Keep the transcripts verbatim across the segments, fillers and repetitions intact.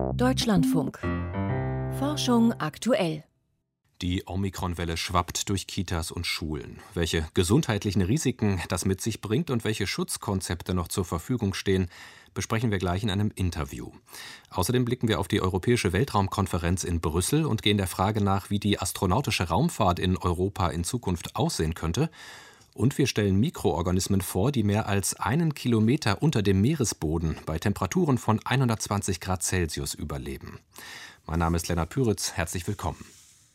Deutschlandfunk. Forschung aktuell. Die Omikron-Welle schwappt durch Kitas und Schulen. Welche gesundheitlichen Risiken das mit sich bringt und welche Schutzkonzepte noch zur Verfügung stehen, besprechen wir gleich in einem Interview. Außerdem blicken wir auf die Europäische Weltraumkonferenz in Brüssel und gehen der Frage nach, wie die astronautische Raumfahrt in Europa in Zukunft aussehen könnte. Und wir stellen Mikroorganismen vor, die mehr als einen Kilometer unter dem Meeresboden bei Temperaturen von hundertzwanzig Grad Celsius überleben. Mein Name ist Lennart Püritz, herzlich willkommen.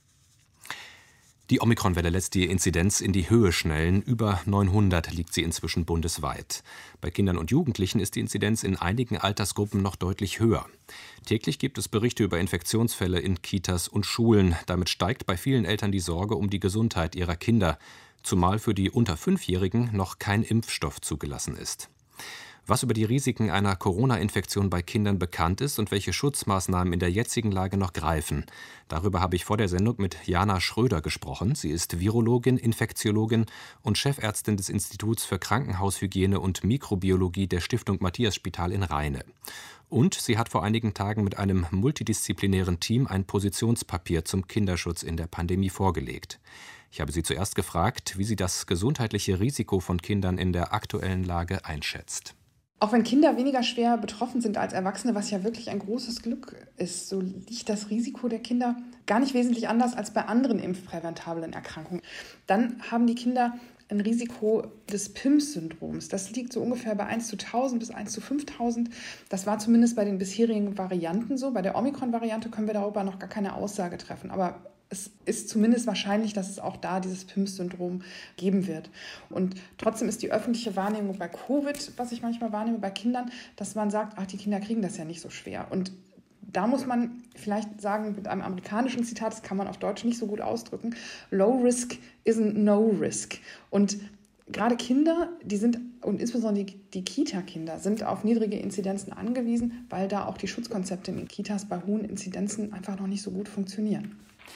Die Omikron-Welle lässt die Inzidenz in die Höhe schnellen. Über neunhundert liegt sie inzwischen bundesweit. Bei Kindern und Jugendlichen ist die Inzidenz in einigen Altersgruppen noch deutlich höher. Täglich gibt es Berichte über Infektionsfälle in Kitas und Schulen. Damit steigt bei vielen Eltern die Sorge um die Gesundheit ihrer Kinder, zumal für die unter Fünfjährigen noch kein Impfstoff zugelassen ist. Was über die Risiken einer Corona-Infektion bei Kindern bekannt ist und welche Schutzmaßnahmen in der jetzigen Lage noch greifen, darüber habe ich vor der Sendung mit Jana Schröder gesprochen. Sie ist Virologin, Infektiologin und Chefärztin des Instituts für Krankenhaushygiene und Mikrobiologie der Stiftung Matthias-Spital in Rheine. Und sie hat vor einigen Tagen mit einem multidisziplinären Team ein Positionspapier zum Kinderschutz in der Pandemie vorgelegt. Ich habe sie zuerst gefragt, wie sie das gesundheitliche Risiko von Kindern in der aktuellen Lage einschätzt. Auch wenn Kinder weniger schwer betroffen sind als Erwachsene, was ja wirklich ein großes Glück ist, so liegt das Risiko der Kinder gar nicht wesentlich anders als bei anderen impfpräventablen Erkrankungen. Dann haben die Kinder ein Risiko des P I M S-Syndroms. Das liegt so ungefähr bei eins zu tausend bis eins zu fünftausend. Das war zumindest bei den bisherigen Varianten so. Bei der Omikron-Variante können wir darüber noch gar keine Aussage treffen. Aber es ist zumindest wahrscheinlich, dass es auch da dieses P I M S-Syndrom geben wird. Und trotzdem ist die öffentliche Wahrnehmung bei Covid, was ich manchmal wahrnehme bei Kindern, dass man sagt, ach, die Kinder kriegen das ja nicht so schwer. Und da muss man vielleicht sagen, mit einem amerikanischen Zitat, das kann man auf Deutsch nicht so gut ausdrücken, low risk isn't no risk. Und gerade Kinder, die sind, und insbesondere die, die Kita-Kinder, sind auf niedrige Inzidenzen angewiesen, weil da auch die Schutzkonzepte in den Kitas bei hohen Inzidenzen einfach noch nicht so gut funktionieren.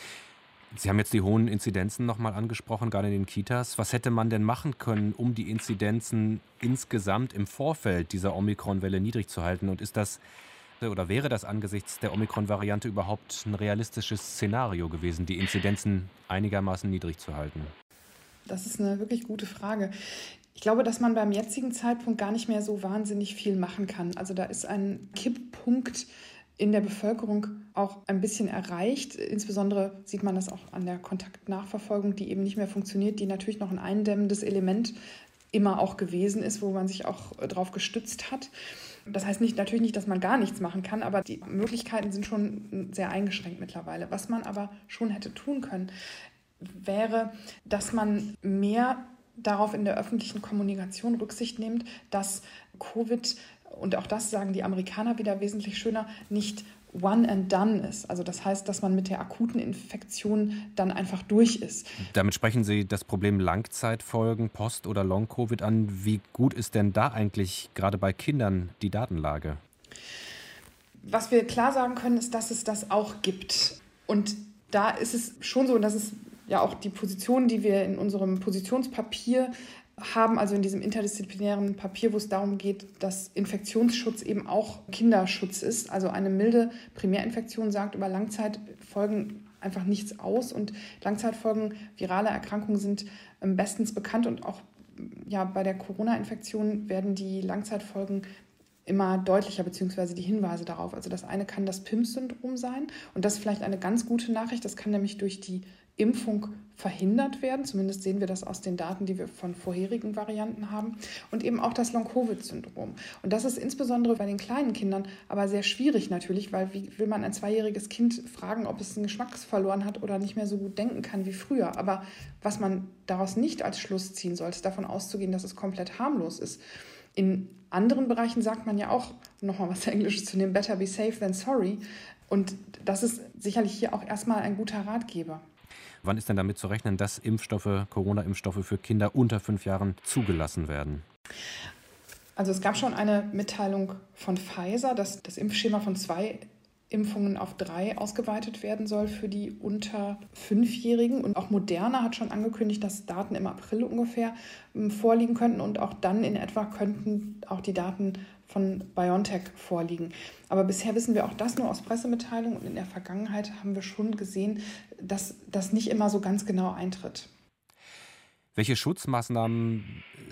Sie haben jetzt die hohen Inzidenzen nochmal angesprochen, gerade in den Kitas. Was hätte man denn machen können, um die Inzidenzen insgesamt im Vorfeld dieser Omikron-Welle niedrig zu halten? Und ist das oder wäre das angesichts der Omikron-Variante überhaupt ein realistisches Szenario gewesen, die Inzidenzen einigermaßen niedrig zu halten? Das ist eine wirklich gute Frage. Ich glaube, dass man beim jetzigen Zeitpunkt gar nicht mehr so wahnsinnig viel machen kann. Also da ist ein Kipppunkt in der Bevölkerung auch ein bisschen erreicht. Insbesondere sieht man das auch an der Kontaktnachverfolgung, die eben nicht mehr funktioniert, die natürlich noch ein eindämmendes Element immer auch gewesen ist, wo man sich auch darauf gestützt hat. Das heißt nicht, natürlich nicht, dass man gar nichts machen kann, aber die Möglichkeiten sind schon sehr eingeschränkt mittlerweile. Was man aber schon hätte tun können, wäre, dass man mehr darauf in der öffentlichen Kommunikation Rücksicht nimmt, dass Covid, und auch das sagen die Amerikaner wieder wesentlich schöner, nicht one and done ist. Also das heißt, dass man mit der akuten Infektion dann einfach durch ist. Damit sprechen Sie das Problem Langzeitfolgen, Post- oder Long-Covid an. Wie gut ist denn da eigentlich gerade bei Kindern die Datenlage? Was wir klar sagen können, ist, dass es das auch gibt. Und da ist es schon so, dass es ja auch die Position, die wir in unserem Positionspapier haben, also in diesem interdisziplinären Papier, wo es darum geht, dass Infektionsschutz eben auch Kinderschutz ist. Also eine milde Primärinfektion sagt über Langzeitfolgen einfach nichts aus. Und Langzeitfolgen viraler Erkrankungen sind bestens bekannt. Und auch ja, bei der Corona-Infektion werden die Langzeitfolgen immer deutlicher, beziehungsweise die Hinweise darauf. Also das eine kann das P I M S-Syndrom sein. Und das ist vielleicht eine ganz gute Nachricht. Das kann nämlich durch die Impfung verhindert werden. Zumindest sehen wir das aus den Daten, die wir von vorherigen Varianten haben. Und eben auch das Long-Covid-Syndrom. Und das ist insbesondere bei den kleinen Kindern aber sehr schwierig natürlich, weil wie will man ein zweijähriges Kind fragen, ob es einen Geschmack verloren hat oder nicht mehr so gut denken kann wie früher. Aber was man daraus nicht als Schluss ziehen sollte, ist davon auszugehen, dass es komplett harmlos ist. In anderen Bereichen sagt man ja auch, nochmal was Englisches zu nehmen, better be safe than sorry. Und das ist sicherlich hier auch erstmal ein guter Ratgeber. Wann ist denn damit zu rechnen, dass Impfstoffe, Corona-Impfstoffe für Kinder unter fünf Jahren zugelassen werden? Also es gab schon eine Mitteilung von Pfizer, dass das Impfschema von zwei Impfungen auf drei ausgeweitet werden soll für die unter Fünfjährigen. Und auch Moderna hat schon angekündigt, dass Daten im April ungefähr vorliegen könnten. Und auch dann in etwa könnten auch die Daten von BioNTech vorliegen. Aber bisher wissen wir auch das nur aus Pressemitteilungen und in der Vergangenheit haben wir schon gesehen, dass das nicht immer so ganz genau eintritt. Welche Schutzmaßnahmen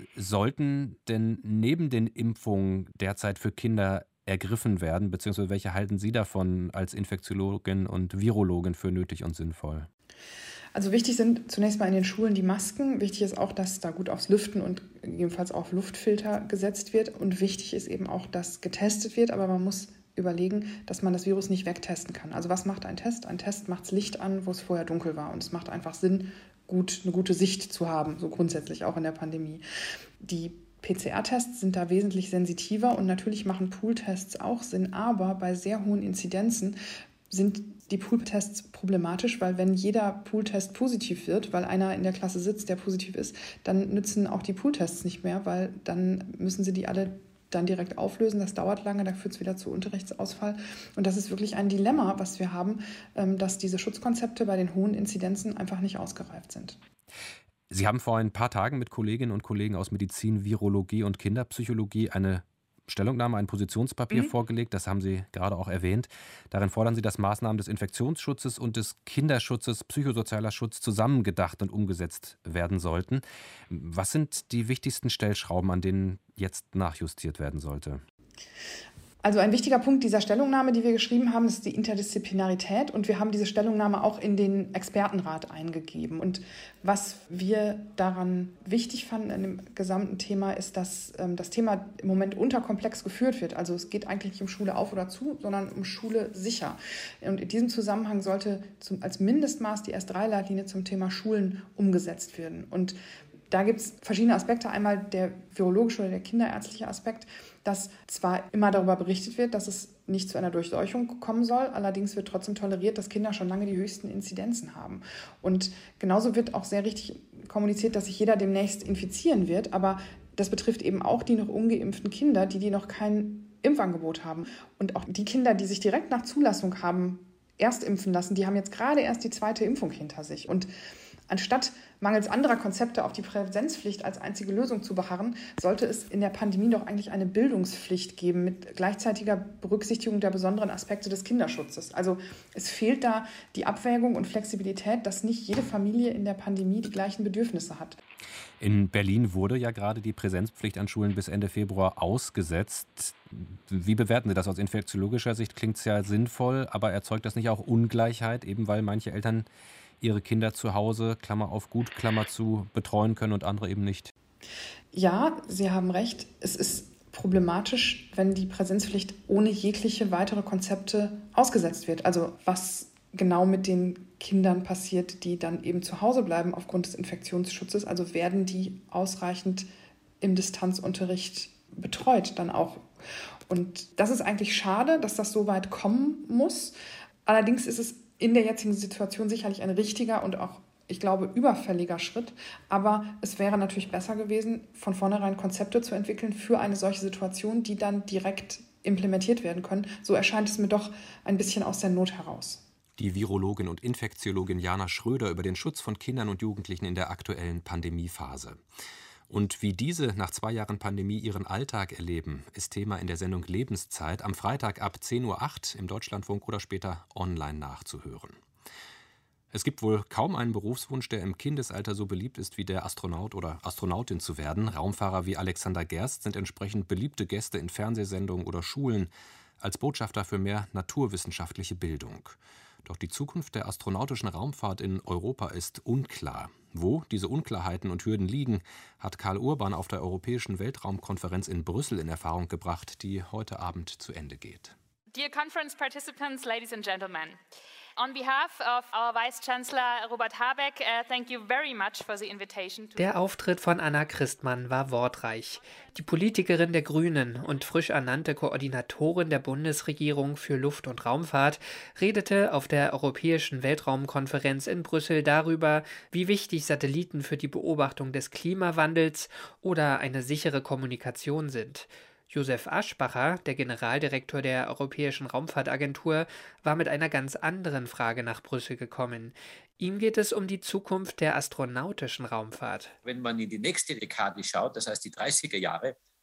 sollten denn neben den Impfungen derzeit für Kinder ergriffen werden, beziehungsweise welche halten Sie davon als Infektiologin und Virologin für nötig und sinnvoll? Also wichtig sind zunächst mal in den Schulen die Masken. Wichtig ist auch, dass da gut aufs Lüften und gegebenenfalls auf Luftfilter gesetzt wird. Und wichtig ist eben auch, dass getestet wird. Aber man muss überlegen, dass man das Virus nicht wegtesten kann. Also was macht ein Test? Ein Test macht das Licht an, wo es vorher dunkel war. Und es macht einfach Sinn, gut, eine gute Sicht zu haben, so grundsätzlich auch in der Pandemie. Die P C R-Tests sind da wesentlich sensitiver und natürlich machen Pooltests auch Sinn. Aber bei sehr hohen Inzidenzen sind die Pooltests problematisch, weil wenn jeder Pooltest positiv wird, weil einer in der Klasse sitzt, der positiv ist, dann nützen auch die Pooltests nicht mehr, weil dann müssen sie die alle dann direkt auflösen. Das dauert lange, da führt es wieder zu Unterrichtsausfall. Und das ist wirklich ein Dilemma, was wir haben, dass diese Schutzkonzepte bei den hohen Inzidenzen einfach nicht ausgereift sind. Sie haben vor ein paar Tagen mit Kolleginnen und Kollegen aus Medizin, Virologie und Kinderpsychologie eine Stellungnahme, ein Positionspapier mhm. vorgelegt, das haben Sie gerade auch erwähnt. Darin fordern Sie, dass Maßnahmen des Infektionsschutzes und des Kinderschutzes, psychosozialer Schutz zusammengedacht und umgesetzt werden sollten. Was sind die wichtigsten Stellschrauben, an denen jetzt nachjustiert werden sollte? Also ein wichtiger Punkt dieser Stellungnahme, die wir geschrieben haben, ist die Interdisziplinarität. Und wir haben diese Stellungnahme auch in den Expertenrat eingegeben. Und was wir daran wichtig fanden in dem gesamten Thema, ist, dass ähm, das Thema im Moment unterkomplex geführt wird. Also es geht eigentlich nicht um Schule auf oder zu, sondern um Schule sicher. Und in diesem Zusammenhang sollte zum, als Mindestmaß die S drei Leitlinie zum Thema Schulen umgesetzt werden. Und da gibt es verschiedene Aspekte. Einmal der virologische oder der kinderärztliche Aspekt, dass zwar immer darüber berichtet wird, dass es nicht zu einer Durchseuchung kommen soll, allerdings wird trotzdem toleriert, dass Kinder schon lange die höchsten Inzidenzen haben. Und genauso wird auch sehr richtig kommuniziert, dass sich jeder demnächst infizieren wird, aber das betrifft eben auch die noch ungeimpften Kinder, die, die noch kein Impfangebot haben. Und auch die Kinder, die sich direkt nach Zulassung haben erst impfen lassen, die haben jetzt gerade erst die zweite Impfung hinter sich. Und anstatt mangels anderer Konzepte auf die Präsenzpflicht als einzige Lösung zu beharren, sollte es in der Pandemie doch eigentlich eine Bildungspflicht geben mit gleichzeitiger Berücksichtigung der besonderen Aspekte des Kinderschutzes. Also es fehlt da die Abwägung und Flexibilität, dass nicht jede Familie in der Pandemie die gleichen Bedürfnisse hat. In Berlin wurde ja gerade die Präsenzpflicht an Schulen bis Ende Februar ausgesetzt. Wie bewerten Sie das aus infektiologischer Sicht? Klingt es ja sinnvoll, aber erzeugt das nicht auch Ungleichheit, eben weil manche Eltern ihre Kinder zu Hause, Klammer auf gut, Klammer zu, betreuen können und andere eben nicht? Ja, Sie haben recht. Es ist problematisch, wenn die Präsenzpflicht ohne jegliche weitere Konzepte ausgesetzt wird. Also was genau mit den Kindern passiert, die dann eben zu Hause bleiben aufgrund des Infektionsschutzes. Also werden die ausreichend im Distanzunterricht betreut dann auch. Und das ist eigentlich schade, dass das so weit kommen muss. Allerdings ist es in der jetzigen Situation sicherlich ein richtiger und auch, ich glaube, überfälliger Schritt. Aber es wäre natürlich besser gewesen, von vornherein Konzepte zu entwickeln für eine solche Situation, die dann direkt implementiert werden können. So erscheint es mir doch ein bisschen aus der Not heraus. Die Virologin und Infektiologin Jana Schröder über den Schutz von Kindern und Jugendlichen in der aktuellen Pandemiephase. Und wie diese nach zwei Jahren Pandemie ihren Alltag erleben, ist Thema in der Sendung Lebenszeit am Freitag ab zehn Uhr acht im Deutschlandfunk oder später online nachzuhören. Es gibt wohl kaum einen Berufswunsch, der im Kindesalter so beliebt ist wie der Astronaut oder Astronautin zu werden. Raumfahrer wie Alexander Gerst sind entsprechend beliebte Gäste in Fernsehsendungen oder Schulen als Botschafter für mehr naturwissenschaftliche Bildung. Doch die Zukunft der astronautischen Raumfahrt in Europa ist unklar. Wo diese Unklarheiten und Hürden liegen, hat Karl Urban auf der Europäischen Weltraumkonferenz in Brüssel in Erfahrung gebracht, die heute Abend zu Ende geht. Dear conference participants, ladies and gentlemen. On behalf of our Vice Chancellor Robert Habeck, uh, thank you very much for the invitation. To Der Auftritt von Anna Christmann war wortreich. Die Politikerin der Grünen und frisch ernannte Koordinatorin der Bundesregierung für Luft- und Raumfahrt redete auf der Europäischen Weltraumkonferenz in Brüssel darüber, wie wichtig Satelliten für die Beobachtung des Klimawandels oder eine sichere Kommunikation sind. Josef Aschbacher, der Generaldirektor der Europäischen Raumfahrtagentur, war mit einer ganz anderen Frage nach Brüssel gekommen. Ihm geht es um die Zukunft der astronautischen Raumfahrt. Wenn man in die nächste Dekade schaut, das heißt die dreißiger Jahre,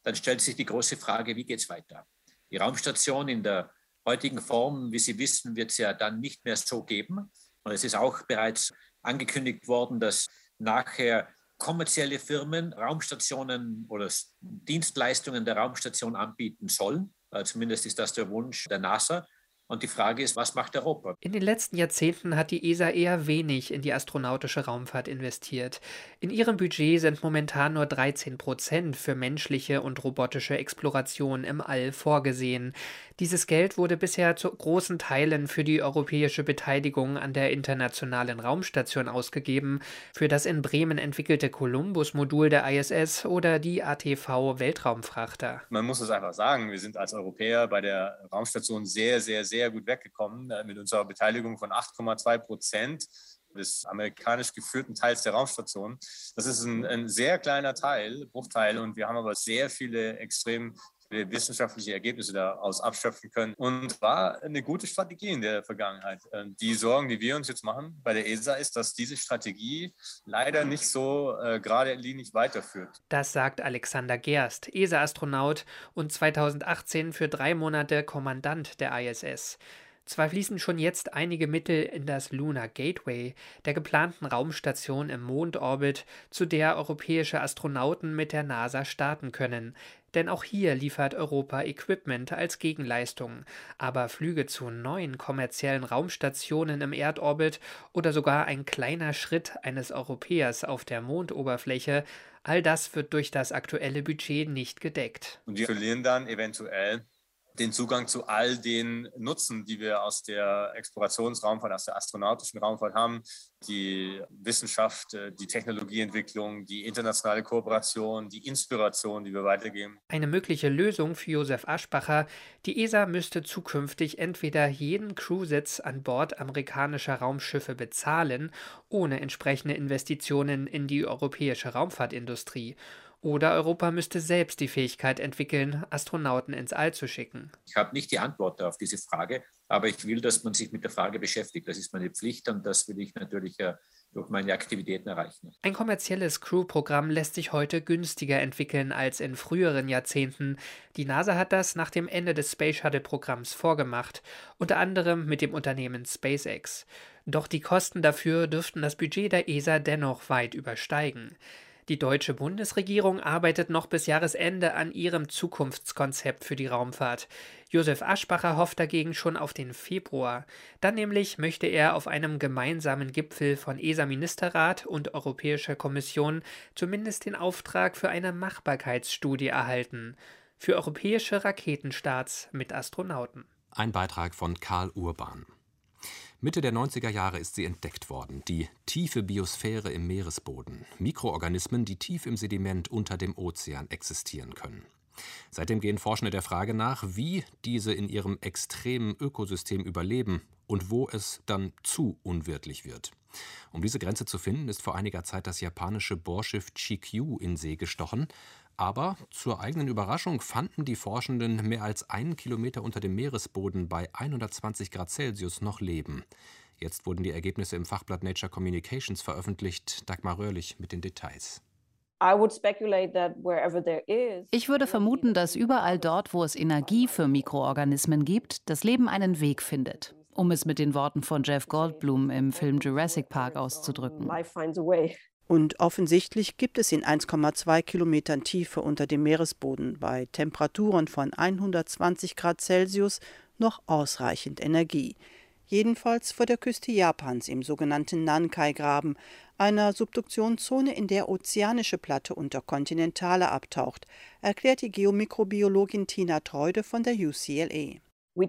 dann stellt sich die große Frage, wie geht es weiter? Die Raumstation in der heutigen Form, wie Sie wissen, wird es ja dann nicht mehr so geben. Und es ist auch bereits angekündigt worden, dass nachher kommerzielle Firmen Raumstationen oder Dienstleistungen der Raumstation anbieten sollen. Zumindest ist das der Wunsch der NASA. Und die Frage ist, was macht Europa? In den letzten Jahrzehnten hat die E S A eher wenig in die astronautische Raumfahrt investiert. In ihrem Budget sind momentan nur dreizehn Prozent für menschliche und robotische Exploration im All vorgesehen. Dieses Geld wurde bisher zu großen Teilen für die europäische Beteiligung an der Internationalen Raumstation ausgegeben, für das in Bremen entwickelte Columbus-Modul der I S S oder die A T V-Weltraumfrachter. Man muss es einfach sagen, wir sind als Europäer bei der Raumstation sehr, sehr, sehr sehr gut weggekommen mit unserer Beteiligung von acht Komma zwei Prozent des amerikanisch geführten Teils der Raumstation. Das ist ein, ein sehr kleiner Teil, Bruchteil, und wir haben aber sehr viele extrem viele wissenschaftliche Ergebnisse daraus abschöpfen können und war eine gute Strategie in der Vergangenheit. Die Sorgen, die wir uns jetzt machen bei der E S A, ist, dass diese Strategie leider nicht so äh, geradlinig weiterführt. Das sagt Alexander Gerst, E S A-Astronaut und zweitausendachtzehn für drei Monate Kommandant der I S S. Zwar fließen schon jetzt einige Mittel in das Lunar Gateway, der geplanten Raumstation im Mondorbit, zu der europäische Astronauten mit der NASA starten können. Denn auch hier liefert Europa Equipment als Gegenleistung. Aber Flüge zu neuen kommerziellen Raumstationen im Erdorbit oder sogar ein kleiner Schritt eines Europäers auf der Mondoberfläche, all das wird durch das aktuelle Budget nicht gedeckt. Und wir verlieren dann eventuell den Zugang zu all den Nutzen, die wir aus der Explorationsraumfahrt, aus der astronautischen Raumfahrt haben. Die Wissenschaft, die Technologieentwicklung, die internationale Kooperation, die Inspiration, die wir weitergeben. Eine mögliche Lösung für Josef Aschbacher: Die E S A müsste zukünftig entweder jeden Crewsitz an Bord amerikanischer Raumschiffe bezahlen, ohne entsprechende Investitionen in die europäische Raumfahrtindustrie. Oder Europa müsste selbst die Fähigkeit entwickeln, Astronauten ins All zu schicken. Ich habe nicht die Antwort auf diese Frage, aber ich will, dass man sich mit der Frage beschäftigt. Das ist meine Pflicht und das will ich natürlich äh, durch meine Aktivitäten erreichen. Ein kommerzielles Crew-Programm lässt sich heute günstiger entwickeln als in früheren Jahrzehnten. Die NASA hat das nach dem Ende des Space Shuttle-Programms vorgemacht, unter anderem mit dem Unternehmen SpaceX. Doch die Kosten dafür dürften das Budget der E S A dennoch weit übersteigen. Die deutsche Bundesregierung arbeitet noch bis Jahresende an ihrem Zukunftskonzept für die Raumfahrt. Josef Aschbacher hofft dagegen schon auf den Februar. Dann nämlich möchte er auf einem gemeinsamen Gipfel von E S A-Ministerrat und Europäischer Kommission zumindest den Auftrag für eine Machbarkeitsstudie erhalten. Für europäische Raketenstarts mit Astronauten. Ein Beitrag von Karl Urban. Mitte der neunziger Jahre ist sie entdeckt worden, die tiefe Biosphäre im Meeresboden, Mikroorganismen, die tief im Sediment unter dem Ozean existieren können. Seitdem gehen Forschende der Frage nach, wie diese in ihrem extremen Ökosystem überleben und wo es dann zu unwirtlich wird. Um diese Grenze zu finden, ist vor einiger Zeit das japanische Bohrschiff Chikyu in See gestochen. Aber zur eigenen Überraschung fanden die Forschenden mehr als einen Kilometer unter dem Meeresboden bei hundertzwanzig Grad Celsius noch Leben. Jetzt wurden die Ergebnisse im Fachblatt Nature Communications veröffentlicht. Dagmar Röhrlich mit den Details. Ich würde vermuten, dass überall dort, wo es Energie für Mikroorganismen gibt, das Leben einen Weg findet, um es mit den Worten von Jeff Goldblum im Film Jurassic Park auszudrücken. Und offensichtlich gibt es in eins Komma zwei Kilometern Tiefe unter dem Meeresboden bei Temperaturen von hundertzwanzig Grad Celsius noch ausreichend Energie. Jedenfalls vor der Küste Japans im sogenannten Nankai-Graben, einer Subduktionszone, in der ozeanische Platte unter kontinentaler abtaucht, erklärt die Geomikrobiologin Tina Treude von der U C L A.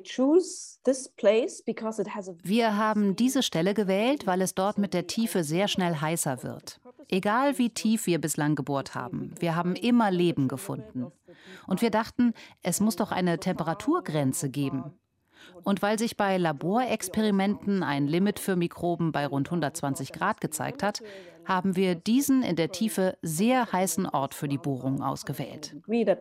Wir haben diese Stelle gewählt, weil es dort mit der Tiefe sehr schnell heißer wird. Egal wie tief wir bislang gebohrt haben, wir haben immer Leben gefunden. Und wir dachten, es muss doch eine Temperaturgrenze geben. Und weil sich bei Laborexperimenten ein Limit für Mikroben bei rund hundertzwanzig Grad gezeigt hat, haben wir diesen in der Tiefe sehr heißen Ort für die Bohrung ausgewählt.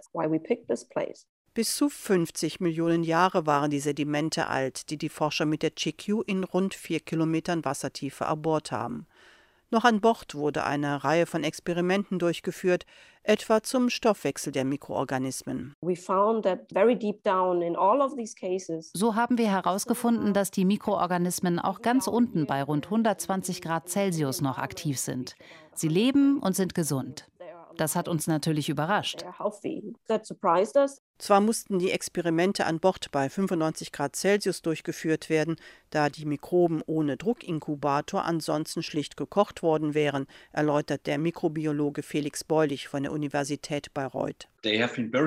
Bis zu fünfzig Millionen Jahre waren die Sedimente alt, die die Forscher mit der Chikyu in rund vier Kilometern Wassertiefe erbohrt haben. Noch an Bord wurde eine Reihe von Experimenten durchgeführt, etwa zum Stoffwechsel der Mikroorganismen. So haben wir herausgefunden, dass die Mikroorganismen auch ganz unten bei rund hundertzwanzig Grad Celsius noch aktiv sind. Sie leben und sind gesund. Das hat uns natürlich überrascht. Zwar mussten die Experimente an Bord bei fünfundneunzig Grad Celsius durchgeführt werden, da die Mikroben ohne Druckinkubator ansonsten schlicht gekocht worden wären, erläutert der Mikrobiologe Felix Beulich von der Universität Bayreuth. Sie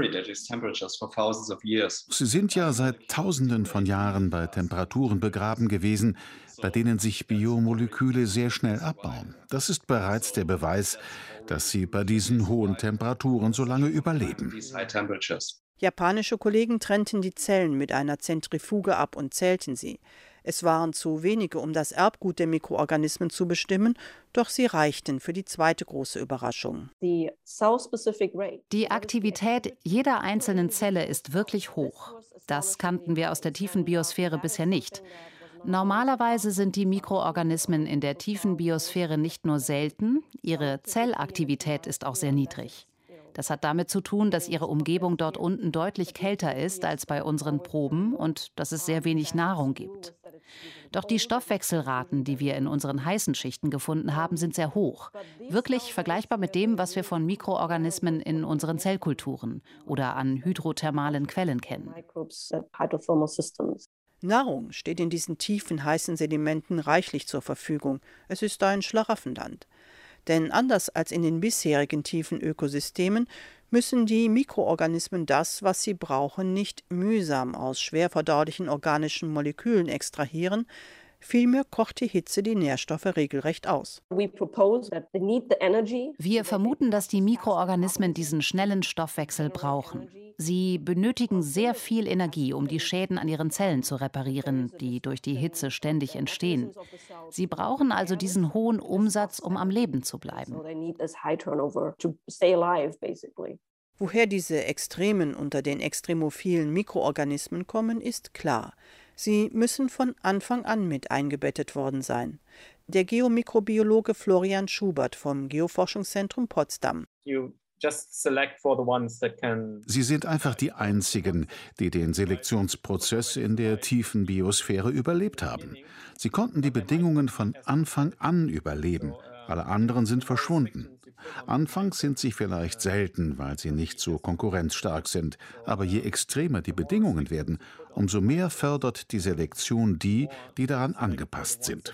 sind ja seit Tausenden von Jahren bei Temperaturen begraben gewesen, bei denen sich Biomoleküle sehr schnell abbauen. Das ist bereits der Beweis, dass sie bei diesen hohen Temperaturen so lange überleben. Japanische Kollegen trennten die Zellen mit einer Zentrifuge ab und zählten sie. Es waren zu wenige, um das Erbgut der Mikroorganismen zu bestimmen, doch sie reichten für die zweite große Überraschung. Die Aktivität jeder einzelnen Zelle ist wirklich hoch. Das kannten wir aus der tiefen Biosphäre bisher nicht. Normalerweise sind die Mikroorganismen in der tiefen Biosphäre nicht nur selten, ihre Zellaktivität ist auch sehr niedrig. Das hat damit zu tun, dass ihre Umgebung dort unten deutlich kälter ist als bei unseren Proben und dass es sehr wenig Nahrung gibt. Doch die Stoffwechselraten, die wir in unseren heißen Schichten gefunden haben, sind sehr hoch. Wirklich vergleichbar mit dem, was wir von Mikroorganismen in unseren Zellkulturen oder an hydrothermalen Quellen kennen. Nahrung steht in diesen tiefen, heißen Sedimenten reichlich zur Verfügung. Es ist ein Schlaraffenland. Denn anders als in den bisherigen tiefen Ökosystemen müssen die Mikroorganismen das, was sie brauchen, nicht mühsam aus schwer verdaulichen organischen Molekülen extrahieren. Vielmehr kocht die Hitze die Nährstoffe regelrecht aus. Wir vermuten, dass die Mikroorganismen diesen schnellen Stoffwechsel brauchen. Sie benötigen sehr viel Energie, um die Schäden an ihren Zellen zu reparieren, die durch die Hitze ständig entstehen. Sie brauchen also diesen hohen Umsatz, um am Leben zu bleiben. Woher diese Extremen unter den extremophilen Mikroorganismen kommen, ist klar. Sie müssen von Anfang an mit eingebettet worden sein. Der Geomikrobiologe Florian Schubert vom Geoforschungszentrum Potsdam. Sie sind einfach die einzigen, die den Selektionsprozess in der tiefen Biosphäre überlebt haben. Sie konnten die Bedingungen von Anfang an überleben. Alle anderen sind verschwunden. Anfangs sind sie vielleicht selten, weil sie nicht so konkurrenzstark sind. Aber je extremer die Bedingungen werden, umso mehr fördert die Selektion die, die daran angepasst sind.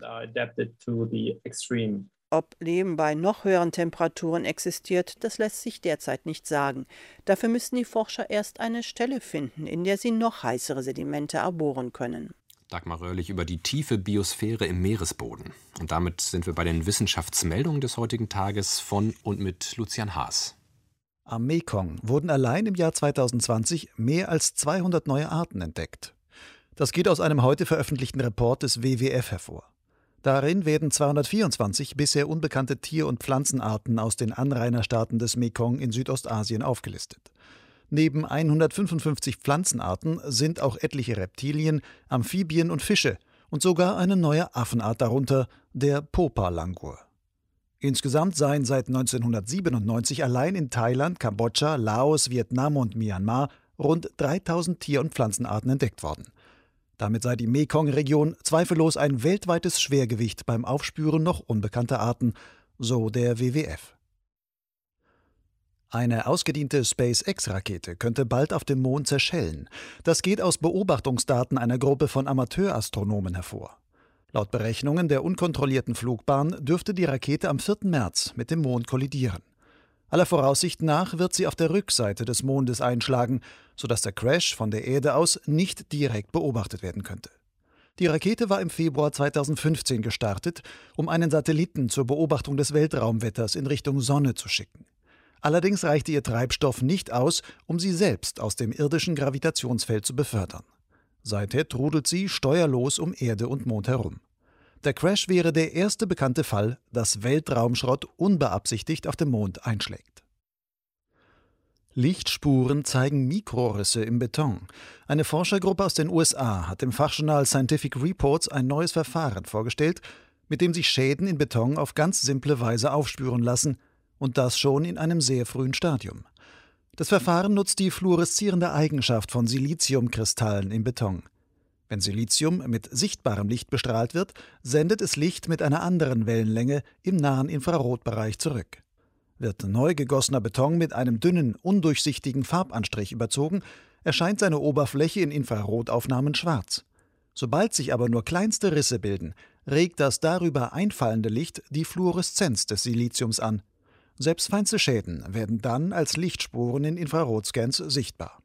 Ob Leben bei noch höheren Temperaturen existiert, das lässt sich derzeit nicht sagen. Dafür müssen die Forscher erst eine Stelle finden, in der sie noch heißere Sedimente erbohren können. Dagmar Röhrlich über die tiefe Biosphäre im Meeresboden. Und damit sind wir bei den Wissenschaftsmeldungen des heutigen Tages von und mit Lucian Haas. Am Mekong wurden allein im Jahr zweitausendzwanzig mehr als zweihundert neue Arten entdeckt. Das geht aus einem heute veröffentlichten Report des W W F hervor. Darin werden zweihundertvierundzwanzig bisher unbekannte Tier- und Pflanzenarten aus den Anrainerstaaten des Mekong in Südostasien aufgelistet. Neben hundertfünfundfünfzig Pflanzenarten sind auch etliche Reptilien, Amphibien und Fische und sogar eine neue Affenart darunter, der Popa-Langur. Insgesamt seien seit neunzehnhundertsiebenundneunzig allein in Thailand, Kambodscha, Laos, Vietnam und Myanmar rund dreitausend Tier- und Pflanzenarten entdeckt worden. Damit sei die Mekong-Region zweifellos ein weltweites Schwergewicht beim Aufspüren noch unbekannter Arten, so der W W F. Eine ausgediente SpaceX-Rakete könnte bald auf dem Mond zerschellen. Das geht aus Beobachtungsdaten einer Gruppe von Amateurastronomen hervor. Laut Berechnungen der unkontrollierten Flugbahn dürfte die Rakete am vierten März mit dem Mond kollidieren. Aller Voraussicht nach wird sie auf der Rückseite des Mondes einschlagen, sodass der Crash von der Erde aus nicht direkt beobachtet werden könnte. Die Rakete war im Februar zweitausendfünfzehn gestartet, um einen Satelliten zur Beobachtung des Weltraumwetters in Richtung Sonne zu schicken. Allerdings reichte ihr Treibstoff nicht aus, um sie selbst aus dem irdischen Gravitationsfeld zu befördern. Seither trudelt sie steuerlos um Erde und Mond herum. Der Crash wäre der erste bekannte Fall, dass Weltraumschrott unbeabsichtigt auf dem Mond einschlägt. Lichtspuren zeigen Mikrorisse im Beton. Eine Forschergruppe aus den U S A hat im Fachjournal Scientific Reports ein neues Verfahren vorgestellt, mit dem sich Schäden in Beton auf ganz simple Weise aufspüren lassen, und das schon in einem sehr frühen Stadium. Das Verfahren nutzt die fluoreszierende Eigenschaft von Siliziumkristallen im Beton. Wenn Silizium mit sichtbarem Licht bestrahlt wird, sendet es Licht mit einer anderen Wellenlänge im nahen Infrarotbereich zurück. Wird neu gegossener Beton mit einem dünnen, undurchsichtigen Farbanstrich überzogen, erscheint seine Oberfläche in Infrarotaufnahmen schwarz. Sobald sich aber nur kleinste Risse bilden, regt das darüber einfallende Licht die Fluoreszenz des Siliziums an. Selbst feinste Schäden werden dann als Lichtspuren in Infrarotscans sichtbar.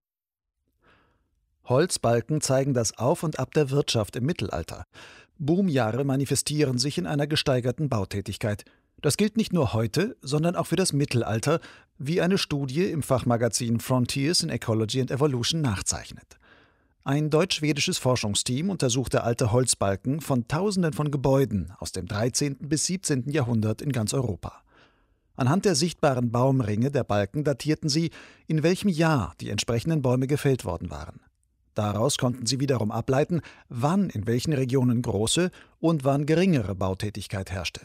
Holzbalken zeigen das Auf und Ab der Wirtschaft im Mittelalter. Boomjahre manifestieren sich in einer gesteigerten Bautätigkeit. Das gilt nicht nur heute, sondern auch für das Mittelalter, wie eine Studie im Fachmagazin Frontiers in Ecology and Evolution nachzeichnet. Ein deutsch-schwedisches Forschungsteam untersuchte alte Holzbalken von Tausenden von Gebäuden aus dem dreizehnten bis siebzehnten Jahrhundert in ganz Europa. Anhand der sichtbaren Baumringe der Balken datierten sie, in welchem Jahr die entsprechenden Bäume gefällt worden waren. Daraus konnten sie wiederum ableiten, wann in welchen Regionen große und wann geringere Bautätigkeit herrschte.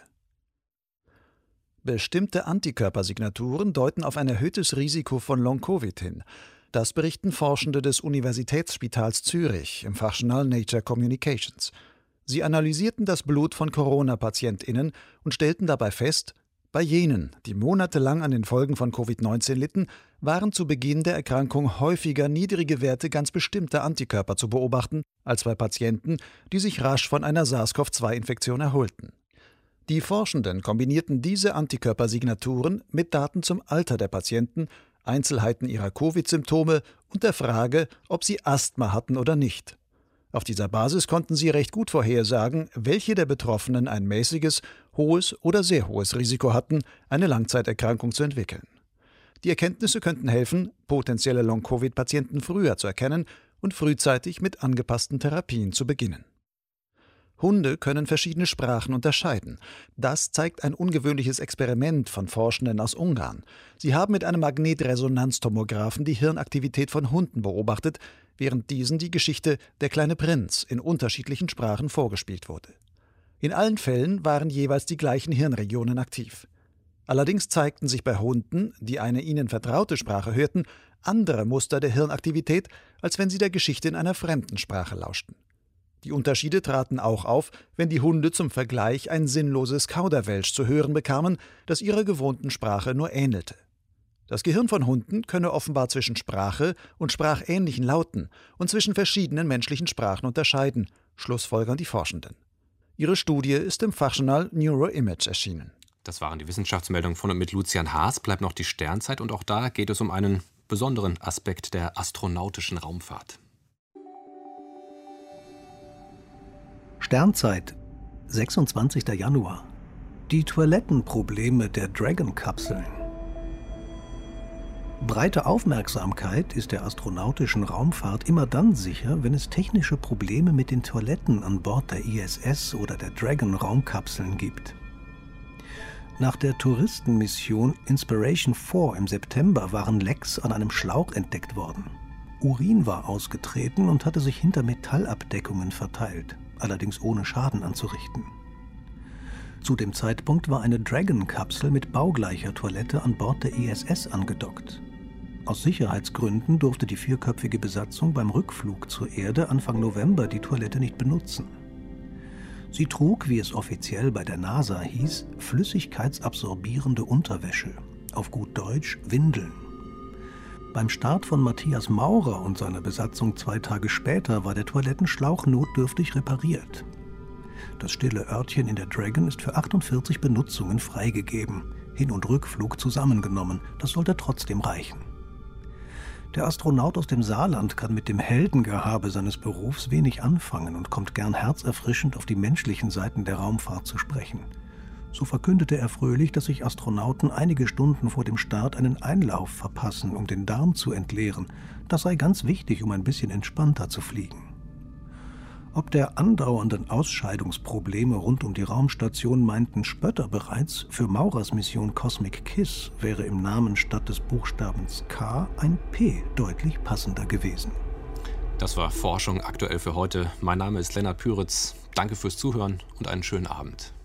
Bestimmte Antikörpersignaturen deuten auf ein erhöhtes Risiko von Long-Covid hin. Das berichten Forschende des Universitätsspitals Zürich im Fachjournal Nature Communications. Sie analysierten das Blut von Corona-PatientInnen und stellten dabei fest, bei jenen, die monatelang an den Folgen von Covid neunzehn litten, waren zu Beginn der Erkrankung häufiger niedrige Werte ganz bestimmter Antikörper zu beobachten, als bei Patienten, die sich rasch von einer SARS-CoV zwei Infektion erholten. Die Forschenden kombinierten diese Antikörpersignaturen mit Daten zum Alter der Patienten, Einzelheiten ihrer Covid-Symptome und der Frage, ob sie Asthma hatten oder nicht. Auf dieser Basis konnten sie recht gut vorhersagen, welche der Betroffenen ein mäßiges, hohes oder sehr hohes Risiko hatten, eine Langzeiterkrankung zu entwickeln. Die Erkenntnisse könnten helfen, potenzielle Long-Covid-Patienten früher zu erkennen und frühzeitig mit angepassten Therapien zu beginnen. Hunde können verschiedene Sprachen unterscheiden. Das zeigt ein ungewöhnliches Experiment von Forschenden aus Ungarn. Sie haben mit einem Magnetresonanztomographen die Hirnaktivität von Hunden beobachtet, während diesen die Geschichte Der kleine Prinz in unterschiedlichen Sprachen vorgespielt wurde. In allen Fällen waren jeweils die gleichen Hirnregionen aktiv. Allerdings zeigten sich bei Hunden, die eine ihnen vertraute Sprache hörten, andere Muster der Hirnaktivität, als wenn sie der Geschichte in einer fremden Sprache lauschten. Die Unterschiede traten auch auf, wenn die Hunde zum Vergleich ein sinnloses Kauderwelsch zu hören bekamen, das ihrer gewohnten Sprache nur ähnelte. Das Gehirn von Hunden könne offenbar zwischen Sprache und sprachähnlichen Lauten und zwischen verschiedenen menschlichen Sprachen unterscheiden, schlussfolgern die Forschenden. Ihre Studie ist im Fachjournal Neuroimage erschienen. Das waren die Wissenschaftsmeldungen von und mit Lucian Haas. Bleibt noch die Sternzeit und auch da geht es um einen besonderen Aspekt der astronautischen Raumfahrt. Sternzeit, sechsundzwanzigster Januar. Die Toilettenprobleme der Dragon-Kapseln. Breite Aufmerksamkeit ist der astronautischen Raumfahrt immer dann sicher, wenn es technische Probleme mit den Toiletten an Bord der I S S oder der Dragon-Raumkapseln gibt. Nach der Touristenmission Inspiration vier im September waren Lecks an einem Schlauch entdeckt worden. Urin war ausgetreten und hatte sich hinter Metallabdeckungen verteilt, allerdings ohne Schaden anzurichten. Zu dem Zeitpunkt war eine Dragon-Kapsel mit baugleicher Toilette an Bord der I S S angedockt. Aus Sicherheitsgründen durfte die vierköpfige Besatzung beim Rückflug zur Erde Anfang November die Toilette nicht benutzen. Sie trug, wie es offiziell bei der NASA hieß, flüssigkeitsabsorbierende Unterwäsche, auf gut Deutsch Windeln. Beim Start von Matthias Maurer und seiner Besatzung zwei Tage später war der Toilettenschlauch notdürftig repariert. Das stille Örtchen in der Dragon ist für achtundvierzig Benutzungen freigegeben, Hin- und Rückflug zusammengenommen, das sollte trotzdem reichen. Der Astronaut aus dem Saarland kann mit dem Heldengehabe seines Berufs wenig anfangen und kommt gern herzerfrischend auf die menschlichen Seiten der Raumfahrt zu sprechen. So verkündete er fröhlich, dass sich Astronauten einige Stunden vor dem Start einen Einlauf verpassen, um den Darm zu entleeren. Das sei ganz wichtig, um ein bisschen entspannter zu fliegen. Ob der andauernden Ausscheidungsprobleme rund um die Raumstation meinten Spötter bereits, für Maurers Mission Cosmic Kiss wäre im Namen statt des Buchstabens K ein P deutlich passender gewesen. Das war Forschung aktuell für heute. Mein Name ist Lennart Püritz. Danke fürs Zuhören und einen schönen Abend.